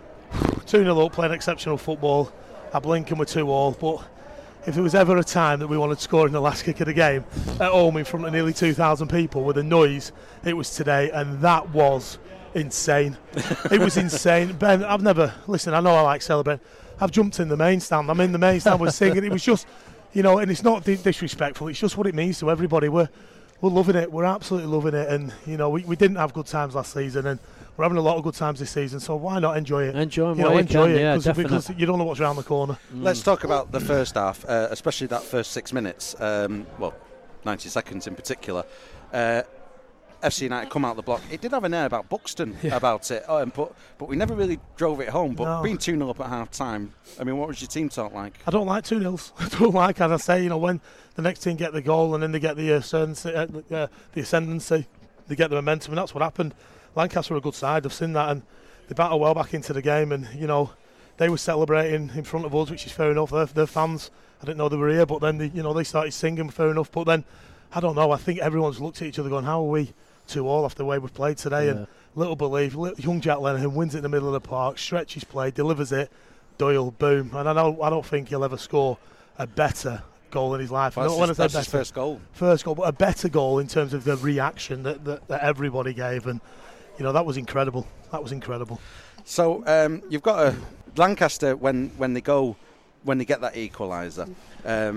two nil up, playing exceptional football. I blink and we're two all, but if there was ever a time that we wanted to score in the last kick of the game at home in front of nearly two thousand people with a noise, it was today, and that was insane. It was insane. Ben, I've never, listen, I know I like celebrating. I've jumped in the main stand. I'm in the main stand, we're singing. It was just, you know, and it's not disrespectful, it's just what it means to everybody. We're, we're loving it. We're absolutely loving it. And, you know, we, we didn't have good times last season, and we're having a lot of good times this season, so why not enjoy it? Enjoy, you know, enjoy can, it, yeah, cause, because you don't know what's around the corner. Mm. Let's talk about the first half, uh, especially that first six minutes, um, well, ninety seconds in particular. Uh, F C United come out the block. It did have an air about Buxton yeah. about it, um, but but we never really drove it home. But no. being two nil up at half time, I mean, what was your team talk like? I don't like two nils. I don't like, as I say, you know, when the next team get the goal and then they get the ascendancy, uh, uh, the ascendancy, they get the momentum, and that's what happened. Lancaster are a good side. I've seen that, and they battle well back into the game. And you know, they were celebrating in front of us, which is fair enough. They're, they're fans. I didn't know they were here, but then they, you know, they started singing. Fair enough. But then, I don't know. I think everyone's looked at each other, going, "How are we two all after the way we've played today?" Yeah. And little believe, little, young Jack Lenihan wins it in the middle of the park, stretches play, delivers it. Doyle, boom. And I know I don't think he'll ever score a better goal in his life. Well, I don't want to say that's his better, first goal. First goal, but a better goal in terms of the reaction that, that, that everybody gave. And you know, that was incredible. That was incredible. So um, you've got a Lancaster when when they go when they get that equaliser. Um,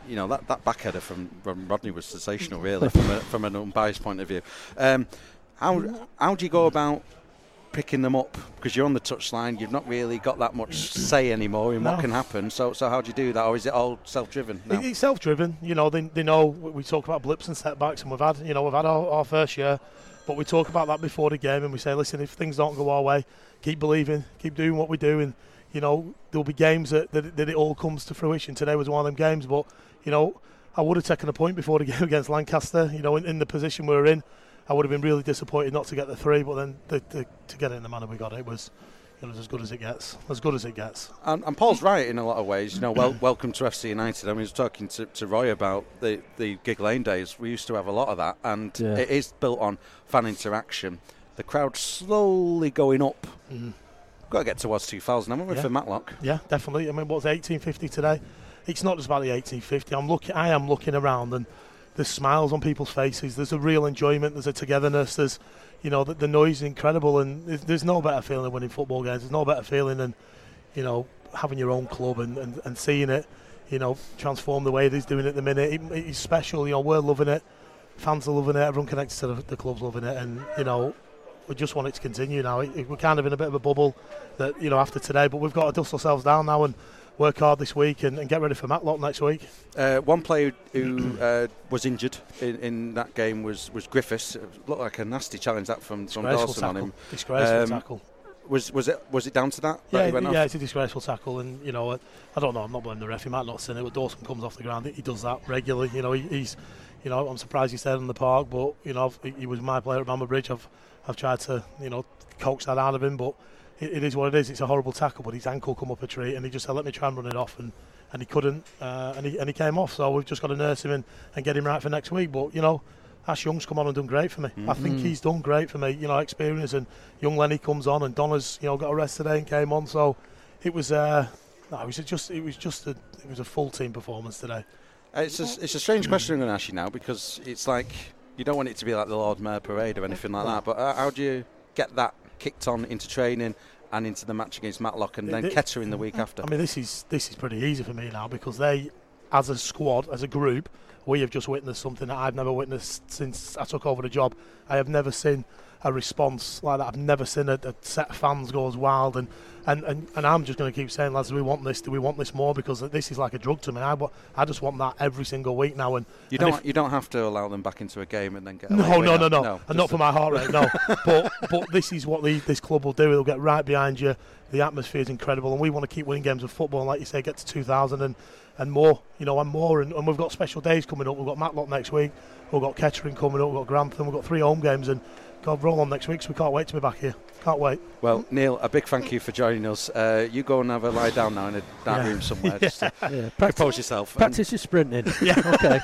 you know, that, that back header from, from Rodney was sensational, really, from, a, from an unbiased point of view. Um, how how do you go about picking them up? Because you're on the touchline, you've not really got that much say anymore in no. what can happen. So so how do you do that, or is it all self-driven now? It's self-driven. You know, they they know we talk about blips and setbacks, and we've had you know we've had our, our first year, but we talk about that before the game, and we say, listen, if things don't go our way, keep believing, keep doing what we do, and you know there'll be games that that, that it all comes to fruition. Today was one of them games, but you know I would have taken a point before the game against Lancaster. You know, in, in the position we were in, I would have been really disappointed not to get the three, but then the, the, to get it in the manner we got it was, it was as good as it gets. As good as it gets. And, and Paul's right in a lot of ways. You know, well, welcome to F C United. I mean, I was talking to, to Roy about the, the Gig Lane days. We used to have a lot of that, and yeah. it is built on fan interaction. The crowd slowly going up. Mm-hmm. Got to get towards two thousand, haven't we, yeah. for Matlock? Yeah, definitely. I mean, what's eighteen fifty today? It's not just about the eighteen fifty. I'm looking. I am looking around and there's smiles on people's faces. There's a real enjoyment. There's a togetherness. There's, you know, the, the noise is incredible, and there's, there's no better feeling than winning football games. There's no better feeling than, you know, having your own club and, and, and seeing it, you know, transform the way it is doing it at the minute. It, it's special. You know, we're loving it. Fans are loving it. Everyone connected to the, the club's loving it, and you know, we just want it to continue now. It, it, we're kind of in a bit of a bubble that you know after today, but we've got to dust ourselves down now and work hard this week and, and get ready for Matlock next week. Uh, one player who uh, was injured in, in that game was, was Griffiths. It looked like a nasty challenge that from, from Dawson tackle. on him. Disgraceful um, tackle. Was was it was it down to that? Yeah, that yeah, off? It's a disgraceful tackle, and you know, I don't know. I'm not blaming the ref. He might not have seen it, but Dawson comes off the ground. He does that regularly. You know, he, he's, you know, I'm surprised he stayed in the park, but you know, he, he was my player at Bamber Bridge. I've I've tried to you know coax that out of him, but it, it is what it is. It's a horrible tackle, but his ankle come up a tree, and he just said, "Let me try and run it off," and. And he couldn't, uh, and he and he came off. So we've just got to nurse him and, and get him right for next week. But you know, Ash Young's come on and done great for me. Mm-hmm. I think he's done great for me. You know, experience, and young Lenny comes on, and Donna's you know got a rest today and came on. So it was, uh, no, it was just it was just a it was a full team performance today. It's a, it's a strange question I'm going to ask you now, because it's like you don't want it to be like the Lord Mayor parade or anything like that. But uh, how do you get that kicked on into training and into the match against Matlock and then Kettering the week after? I mean, this is this is pretty easy for me now, because they, as a squad, as a group, we have just witnessed something that I've never witnessed since I took over the job. I have never seen a response like that. I've never seen a, a set of fans go as wild, and, and, and, and I'm just going to keep saying, lads, do we want this? Do we want this more? Because this is like a drug to me. I, I just want that every single week now. And you and don't you don't have to allow them back into a game and then get no no no no, no and not for my heart rate, no. but but this is what the, this club will do. It'll get right behind you. The atmosphere is incredible, and we want to keep winning games of football. And like you say, get to two thousand and, and more, you know, and more. And, and we've got special days coming up. We've got Matlock next week. We've got Kettering coming up. We've got Grantham. We've got three home games, and God, roll on next week. So we can't wait to be back here. Can't wait. Well, Neil, a big thank you for joining us. Uh, you go and have a lie down now in a dark yeah. room somewhere. yeah. Just to yeah. compose yourself. Practice your sprinting. yeah. Okay.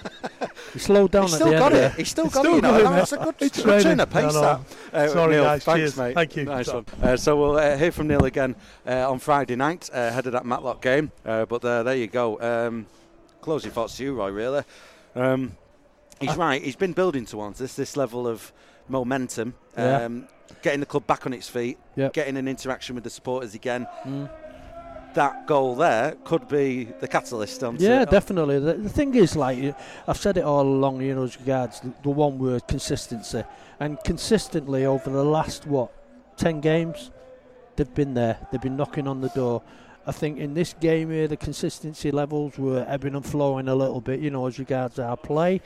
You slowed down He's at still the got end it. there. He's still He's got still it. You know. got it, That's a good, it's good turn of I pace. know. That. Uh, Sorry, Neil, guys. thanks, Cheers. mate. Thank you. Nice one. Uh, so we'll uh, hear from Neil again uh, on Friday night uh, ahead of that Matlock game. Uh, but uh, there you go. Um, closing thoughts to you, Roy. Really, um, he's uh, right. He's been building towards this this level of momentum. Yeah. Um, getting the club back on its feet, yep. getting an interaction with the supporters again. Mm. That goal there could be the catalyst. On yeah, it. definitely. The, the thing is, like, I've said it all along, you know, as regards the, the one word, consistency. And consistently over the last, what, ten games, they've been there. They've been knocking on the door. I think in this game here, the consistency levels were ebbing and flowing a little bit, you know, as regards our play.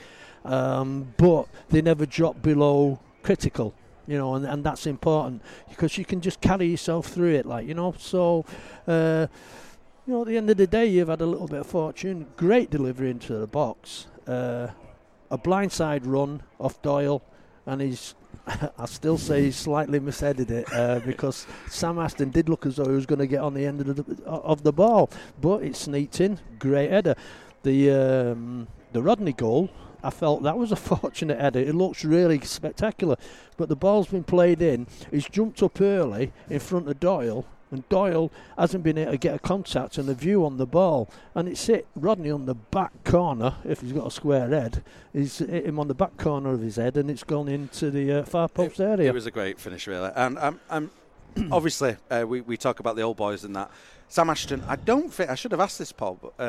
Um, but they never dropped below critical. You know, and, and that's important, because you can just carry yourself through it, like, you know. So, uh, you know, at the end of the day, you've had a little bit of fortune. Great delivery into the box. Uh, a blindside run off Doyle, and he's, I still say he's slightly misheaded it, uh, because Sam Aston did look as though he was going to get on the end of the, of the ball, but it sneaked in. Great header. The, um, the Rodney goal, I felt that was a fortunate header. It looks really spectacular. But the ball's been played in. He's jumped up early in front of Doyle, and Doyle hasn't been able to get a contact and a view on the ball. And it's hit Rodney on the back corner, if he's got a square head. He's hit him on the back corner of his head, and it's gone into the uh, far post it, area. It was a great finish, really. And um, um, obviously, uh, we, we talk about the old boys and that. Sam Ashton, I don't think, I should have asked this, Paul, but... Um,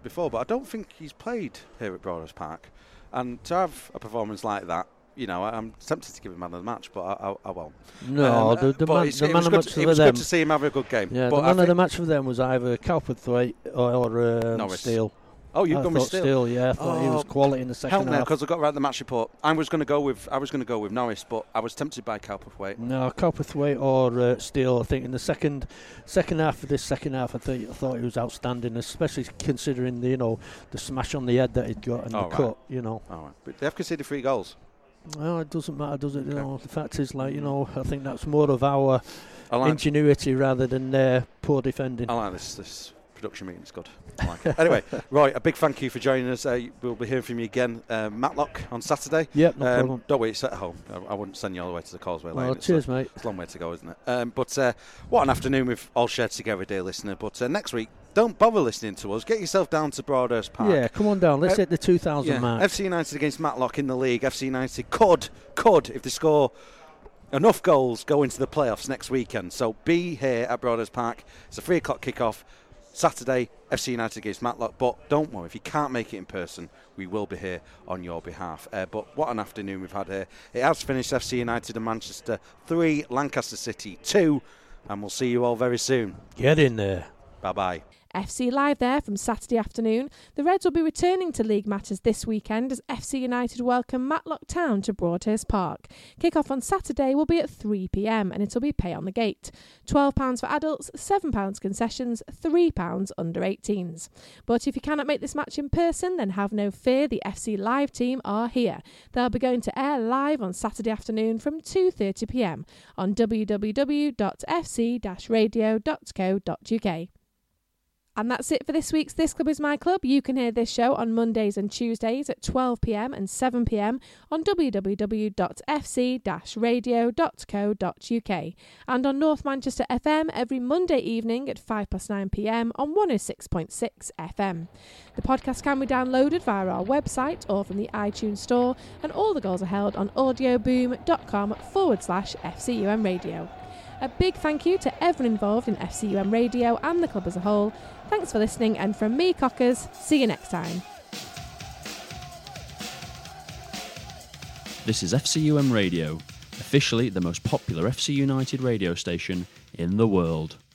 before, but I don't think he's played here at Broadhurst Park. And to have a performance like that, you know, I'm tempted to give him man of the match, but I, I, I won't. No, um, the, the man, the it man was, of good, match to, for it was them. good to see him have a good game. Yeah, but the I man of the match for them was either Cowperthwaite or, or um, Norris. Steele. Oh, you've I gone with thought Steele. Steele, yeah, I thought oh, he was quality in the second help half. now, because I got right the match report. I was going to go with I was going to go with Norris, but I was tempted by Cowperthwaite. No, Cowperthwaite or uh, Steele. I think in the second second half of this second half, I think I thought he was outstanding, especially considering the you know the smash on the head that he'd got and oh, the right. cut. You know. Oh, right. But they have conceded three goals. Well, it doesn't matter, does it? Okay. You know, the fact is, like you know, I think that's more of our like ingenuity rather than their poor defending. I like this this production meeting. It's good. I like it. Anyway, Roy, a big thank you for joining us. Uh, we'll be hearing from you again, uh, Matlock on Saturday. Yep, no um, problem. Don't worry, it's at home. I, I wouldn't send you all the way to the Causeway Lane. Well, it's cheers, a, mate. It's a long way to go, isn't it? Um, but uh, what an afternoon we've all shared together, dear listener. But uh, next week, don't bother listening to us. Get yourself down to Broadhurst Park. Yeah, come on down. Let's Uh, hit the two thousand yeah, mark. F C United against Matlock in the league. F C United could, could, if they score enough goals, go into the playoffs next weekend. So be here at Broadhurst Park. It's a three o'clock kickoff. Saturday, F C United against Matlock. But don't worry, if you can't make it in person, we will be here on your behalf. Uh, but what an afternoon we've had here. It has finished F C United and Manchester three, Lancaster City two. And we'll see you all very soon. Get in there. Bye-bye. F C Live there from Saturday afternoon. The Reds will be returning to league matters this weekend as F C United welcome Matlock Town to Broadhurst Park. Kick-off on Saturday will be at three p m and it'll be pay on the gate. twelve pounds for adults, seven pounds concessions, three pounds under eighteens. But if you cannot make this match in person, then have no fear, the F C Live team are here. They'll be going to air live on Saturday afternoon from two thirty p m on w w w dot f c dash radio dot co dot u k. And that's it for this week's This Club Is My Club. You can hear this show on Mondays and Tuesdays at twelve p m and seven p m on w w w dot f c dash radio dot co dot u k and on North Manchester F M every Monday evening at five past nine p m on one oh six point six F M. The podcast can be downloaded via our website or from the iTunes store, and all the goals are held on audioboom.com forward slash FCUM radio. A big thank you to everyone involved in F C U M Radio and the club as a whole. Thanks for listening, and from me, Cockers, see you next time. This is F C U M Radio, officially the most popular F C United radio station in the world.